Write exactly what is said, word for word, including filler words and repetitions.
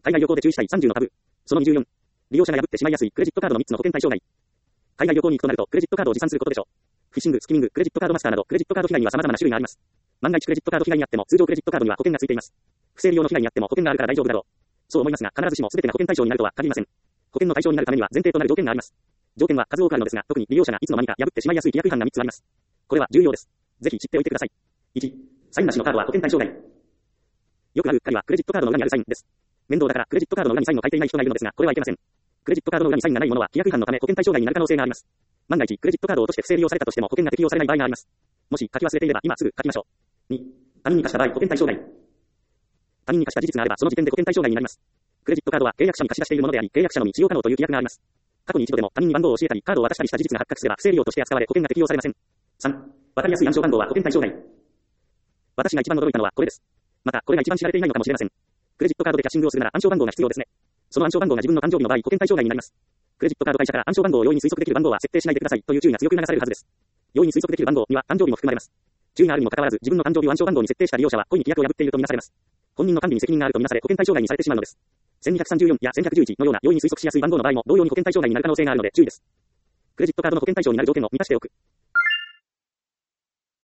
海外旅行で注意したいさんじゅうのタブ。そのにじゅうよん。利用者が破ってしまいやすいクレジットカードのみっつの保険対象外。海外旅行に行くとなるとクレジットカードを持参することでしょう。フィッシング、スキミング、クレジットカードマスターなどクレジットカード被害には様々な種類があります。万が一クレジットカード被害にあっても通常クレジットカードには保険がついています。不正利用の被害にあっても保険があるから大丈夫だろう。そう思いますが必ずしも全てが保険対象になるとは限りません。保険の対象になるためには前提となる条件があります。条件は数多くあるのですが、特に利用者がいつの間にか破ってしまいやすい規約違反がみっつあります。これは重要です。ぜひ知っておいてください。いち、サインなしのカードは保険対象外。よくあるうっかりはクレジットカードの裏にあるサインです。面倒だからクレジットカードの裏にサインを書いていない人がいるのですが、これはいけません。クレジットカードの裏にサインがないものは規約違反のため保険対象外になる可能性があります。万が一クレジットカードを落として不正利用されたとしても保険が適用されない場合があります。もし書き忘れていれば今すぐ書きましょう。に、他人に貸した場合保険対象外。他人に貸した事実があればその時点で保険対象外になります。クレジットカードは契約者に貸し出しているものであり、契約者のみ使用可能という規約があります。過去に一度でも他人に番号を教えたりカードを渡したりした事実が発覚すれば不正利用として扱われ保険が適用されません。さん、わかりやすい暗証番号は保険対象外。私が一番驚いたのはこれです。またこれが一番知られていないのかもしれません。クレジットカードでキャッシングをするなら暗証番号が必要ですね。その暗証番号が自分の誕生日の場合保険対象外になります。クレジットカード会社から暗証番号を容易に推測できる番号は設定しないでくださいという注意が強く流されるはずです。容易に推測できる番号には誕生日も含まれます。注意があるにもかかわらず自分の誕生日を暗証番号に設定した利用者は故意に規約を破っているとみなされます。本人の管理に責任があるとみなされ保険対象外にされてしまうのです。せんにひゃくさんじゅうよんやせんひゃくじゅういちのような容易に推測しやすい番号の場合も同様に保険対象外になる可能性があるので注意です。クレジットカードの保険対象になる条件を満たしておく。